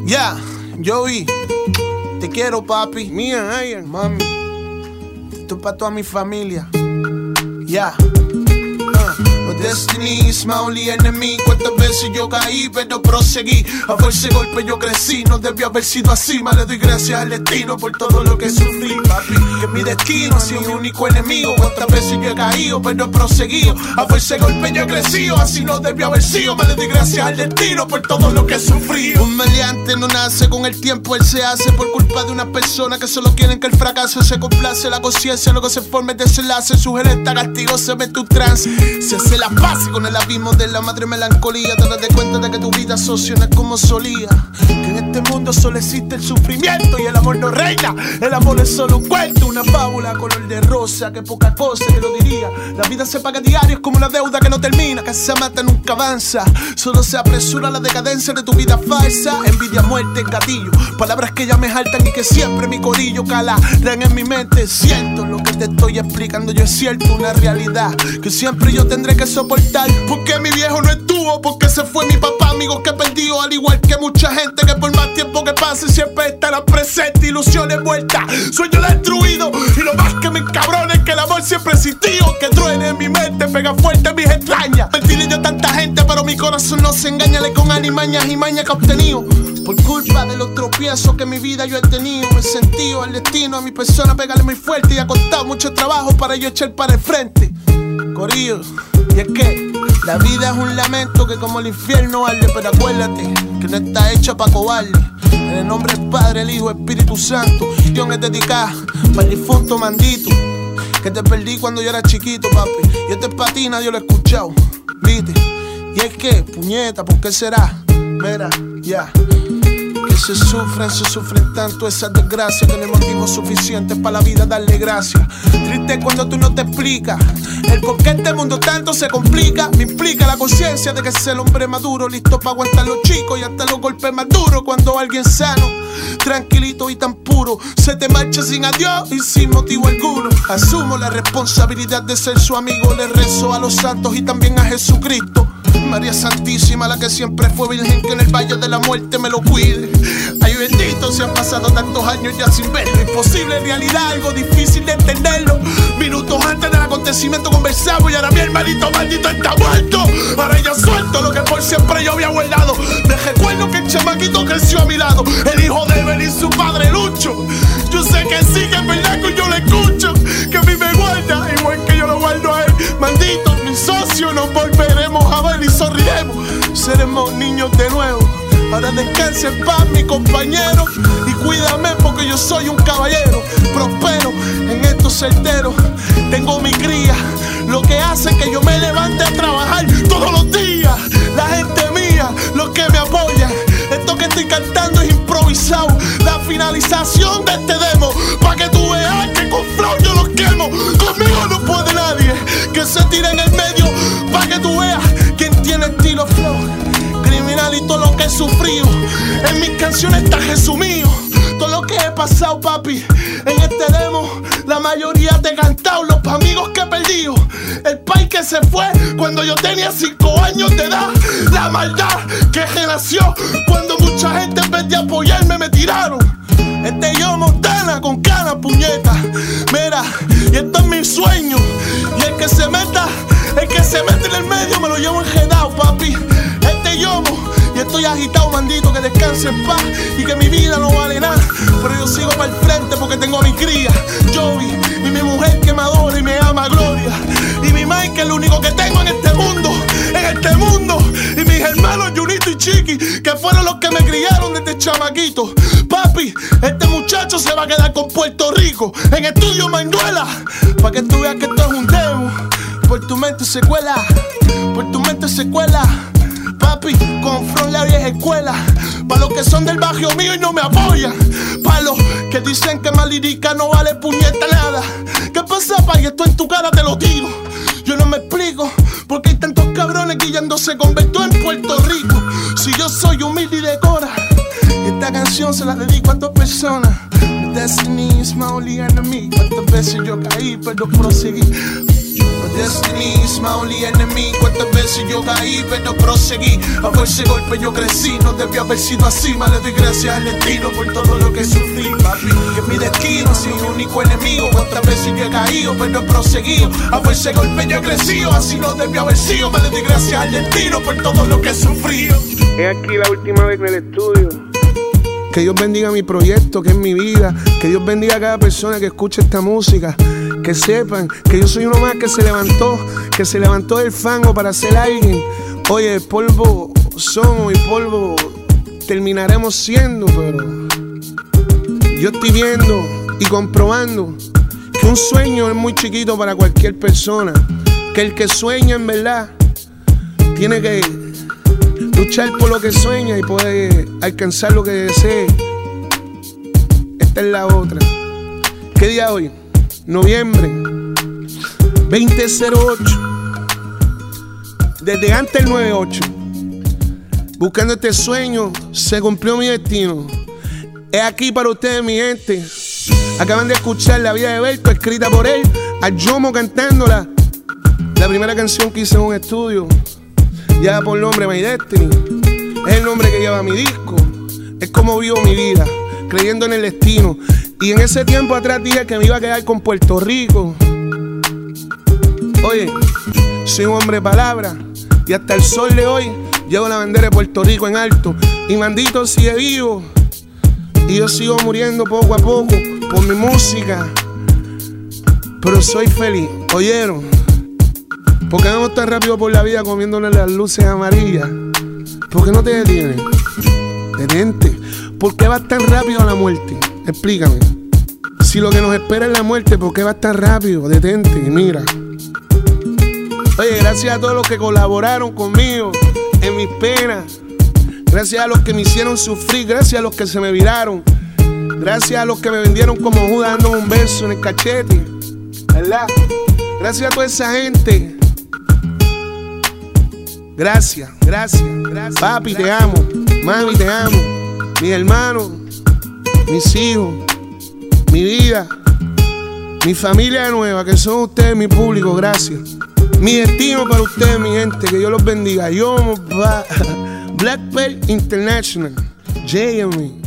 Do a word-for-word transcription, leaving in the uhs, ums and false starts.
Ya, yeah, Joey, te quiero, papi. Mía, ella, mami. Esto es para toda mi familia. Ya. Yeah. Uh, Destiny is my only enemy. Cuántas veces yo caí, pero proseguí. A fuerza de golpe yo crecí. No debió haber sido así. Más le doy gracias al destino por todo lo que sufrí, papi. Que mi destino ha sido mi único enemigo. Cuántas veces yo he caído, pero he proseguido. A fuerza de golpe yo he crecido. Así no debió haber sido. Más le doy gracias al destino por todo lo que sufrí. Un maleante no nace con el tiempo, él se hace por culpa de una persona que solo quieren que el fracaso se complace. La conciencia luego se forma el desenlace. Sugerente a castigo se ve tu trance. Se hace la paz con el abismo de la madre melancolía. Te das cuenta de que tu vida socio no es como solía. Que en este mundo solo existe el sufrimiento y el amor no reina. El amor es solo un cuento, una fábula color de rosa. Que poca cosa que lo diría. La vida se paga diario, es como una deuda que no termina. Que se mata nunca avanza. Solo se apresura la decadencia de tu vida falsa. Envidia, muerte, gatillo. Palabras que ya me jaltan y que siempre mi corillo calarán en mi mente. Siento lo que te estoy explicando, yo es cierto, una realidad que siempre yo tendré que soportar. Porque mi viejo no estuvo, porque se fue mi papá, amigos que he perdido, al igual que mucha gente que por más tiempo que pase siempre estará presente. Ilusiones muertas, sueños destruidos, y lo más que me encabrona es que el amor siempre existió. Que truene en mi mente, pega fuerte en mis extrañas. Mentirle de tanta gente, pero mi corazón no se engaña. Le con alimañas y mañas que he obtenido por culpa de los tropiezos que en mi vida yo he tenido. Me he sentido al destino, a mi persona pegarle muy fuerte. Y ha costado mucho trabajo para yo echar para el frente. Corillo, y es que la vida es un lamento que como el infierno arde. Pero acuérdate que no está hecha pa' cobarde. En el nombre del Padre, el Hijo, Espíritu Santo. Dios es dedicada para el difunto mandito que te perdí cuando yo era chiquito, papi. Y este es pa' ti, nadie lo ha escuchado, viste. Y es que, puñeta, ¿por qué será? Mira, ya yeah. Que se sufren, se sufren tanto esas desgracias que no hay motivos suficientes para la vida darle gracias. Triste cuando tú no te explicas el por qué este mundo tanto se complica. Me implica la conciencia de que es el hombre maduro, listo para aguantar los chicos y hasta los golpes más duros. Cuando alguien sano, tranquilito y tan puro, se te marcha sin adiós y sin motivo alguno. Asumo la responsabilidad de ser su amigo. Le rezo a los santos y también a Jesucristo. María Santísima, la que siempre fue virgen, que en el valle de la muerte me lo cuide. Ay, bendito, se han pasado tantos años ya sin verlo. Imposible en realidad, algo difícil de entenderlo. Minutos antes del acontecimiento conversamos y ahora mi hermanito maldito está muerto. Ahora ya suelto lo que por siempre yo había guardado. Me recuerdo que el chamaquito creció a mi lado, el hijo de Evelyn y su padre Lucho. Yo sé que sí, que es verdad que yo lo escucho, que a mí me guarda igual que yo lo guardo a él. Maldito, mi socio, nos volveremos a ver y sonriremos. Seremos niños de nuevo. Ahora descanse en paz, mi compañero, y cuídame porque yo soy un caballero. Prospero en estos certeros. Tengo mi cría, lo que hace que yo me levante a trabajar todos los días. La gente mía, los que me apoyan. Esto que estoy cantando es improvisado. La finalización de este demo, pa' que tú veas que con flow yo los quemo. Conmigo no puede nadie que se tire en el medio, pa' que tú veas quién tiene estilo flow. Criminal y todo lo que he sufrido, en mis canciones está resumido. Todo lo que he pasado, papi, en este demo, la mayoría te he cantado. Los amigos que he perdido, el país que se fue cuando yo tenía cinco años de edad. La maldad que renació cuando mucha gente en vez de apoyarme me tiraron. Este yo Montana con cana, puñeta. Mira, y esto es mi sueño. Y el que se meta, el que se mete en el medio me lo llevo enredado, papi. Este yomo, y estoy agitado, mandito, que descanse en paz y que mi vida no vale nada. Pero yo sigo para el frente porque tengo a mi cría, Joey, y mi mujer que me adora y me ama, Gloria. Y mi Mike, que es lo único que tengo en este mundo, en este mundo. Y mis hermanos Junito y Chiqui, que fueron los que me criaron desde chamaquito. Papi, este muchacho se va a quedar con Puerto Rico en Estudio Manuela, para que tú veas que esto es un demo. Por tu mente secuela, por tu mente secuela. Papi, confront la vieja escuela. Pa' los que son del barrio mío y no me apoyan. Pa' los que dicen que más lírica no vale puñeta nada. ¿Qué pasa, pa? Y esto en tu cara te lo tiro. Yo no me explico por qué hay tantos cabrones guillándose con Beto en Puerto Rico. Si yo soy humilde y de cora, esta canción se la dedico a dos personas. Destiny is my only enemy. Cuántas veces yo caí, pero proseguí. No destiny is my only enemy. Cuántas veces yo caí, pero proseguí. A ese golpe yo crecí, no debía haber sido así. Más le doy gracias al destino por todo lo que sufrí, papi. Que mi destino es mi único enemigo. Cuántas veces yo he caído, pero he proseguido. A ese golpe yo he crecido, así no debía haber sido. Más le doy gracias al destino por todo lo que he sufrido. Es aquí la última vez en el estudio. Que Dios bendiga mi proyecto, que es mi vida. Que Dios bendiga a cada persona que escuche esta música. Que sepan que yo soy uno más que se levantó, que se levantó del fango para ser alguien. Oye, polvo somos y polvo terminaremos siendo, pero yo estoy viendo y comprobando que un sueño es muy chiquito para cualquier persona. Que el que sueña en verdad tiene que luchar por lo que sueña y puede alcanzar lo que desee. Esta es la otra. ¿Qué día hoy? Noviembre veinte cero ocho. Desde antes del nueve ocho. Buscando este sueño, se cumplió mi destino. Es aquí para ustedes, mi gente. Acaban de escuchar La Vida de Berto, escrita por él, a Yomo cantándola. La primera canción que hice en un estudio, ya por nombre My Destiny. Es el nombre que lleva mi disco. Es como vivo mi vida, creyendo en el destino. Y en ese tiempo atrás dije que me iba a quedar con Puerto Rico. Oye, soy un hombre de palabra y hasta el sol de hoy llevo la bandera de Puerto Rico en alto. Y Mandito sigue vivo y yo sigo muriendo poco a poco por mi música, pero soy feliz. ¿Oyeron? ¿Por qué vamos tan rápido por la vida comiéndole las luces amarillas? ¿Por qué no te detienes? Detente. ¿Por qué vas tan rápido a la muerte? Explícame. Si lo que nos espera es la muerte, ¿por qué vas tan rápido? Detente y mira. Oye, gracias a todos los que colaboraron conmigo en mis penas. Gracias a los que me hicieron sufrir. Gracias a los que se me viraron. Gracias a los que me vendieron como Judas dándome un beso en el cachete. ¿Verdad? Gracias a toda esa gente. Gracias, gracias, gracias. Papi, te amo. Mami, te amo. Mis hermanos, mis hijos, mi vida, mi familia nueva, que son ustedes, mi público, gracias. Mi destino para ustedes, mi gente, que Dios los bendiga. Yo, Black Belt International, J M E.